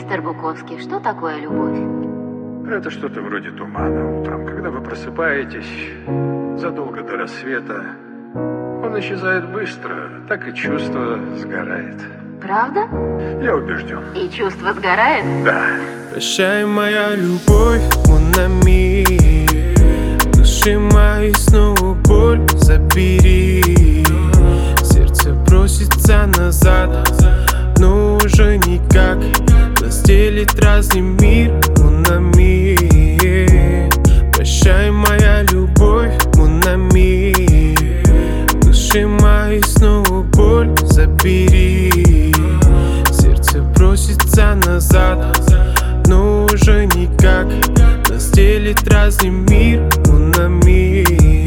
Мистер Буковский, что такое любовь? Это что-то вроде тумана утром, когда вы просыпаетесь задолго до рассвета. Он исчезает быстро, так и чувство сгорает. Правда? Я убежден. И чувство сгорает? Да. Прощай, моя любовь, mon ami. Души моей снова боль забери. Сердце просится назад, но уже никак. Разделит разный мир, mon ami. Прощай, моя любовь, mon ami. Души моей снова боль забери. Сердце просится назад, но уже никак. Разделит разный мир, mon ami.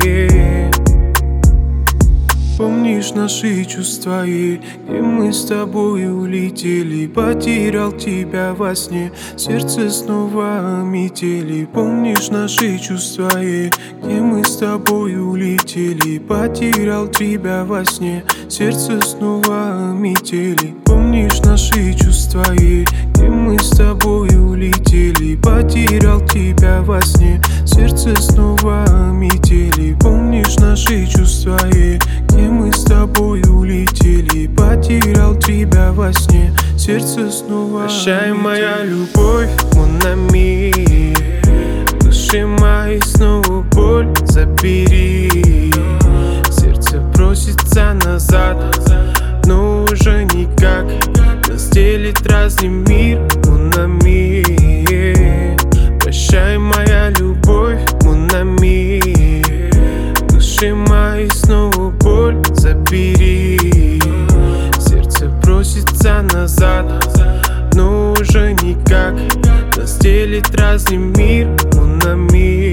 Помнишь наши чувства, где мы с тобой улетели? Потерял тебя во сне, сердце снова метели. Помнишь наши чувства, где мы с тобой улетели? Потерял тебя во сне, сердце снова метели. Помнишь наши чувства, где мы с тобой улетели? Потерял тебя во сне, сердце снова метели. Помнишь наши чувства, где мы с тобой улетели? Потерял тебя во сне, сердце снова. Прощай, моя любовь, mon ami. Души моей снова боль забери. Сердце просится назад, но уже никак. Разделит разный мир, mon ami. Прощай, моя любовь, mon ami. Души моей снова боль забери. Сердце просится назад, но уже никак. Разделит разный мир, mon ami.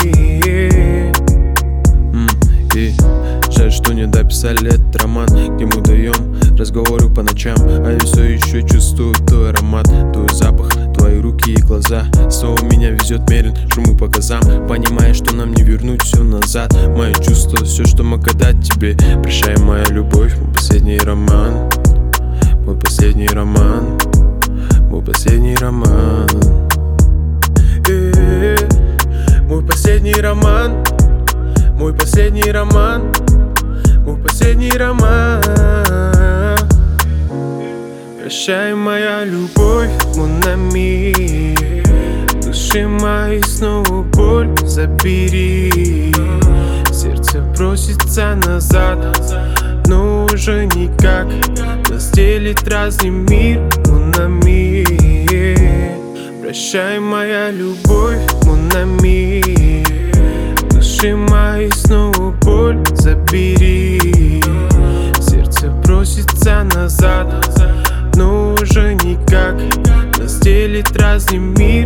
Жаль, что не дописали этот роман, где мы даем разговоры по ночам. А я все еще чувствую твой аромат, твой запах, твои руки и глаза. Снова меня везет мерен, шуму по газам, понимая, что нам не вернуть все назад. Мои чувства, все, что мог отдать тебе. Прощай, моя любовь, мой последний роман. Мой последний роман. Мой последний роман. Мой последний роман. Мой последний роман. Мой последний роман. Прощай, моя любовь, mon ami. Души моей снова боль забери. Сердце просится назад, но уже никак. Разделит разный мир, mon ami. Прощай, моя любовь, mon ami. Души моей снова боль забери. Сердце просится назад, но уже никак. Разделит разный мир.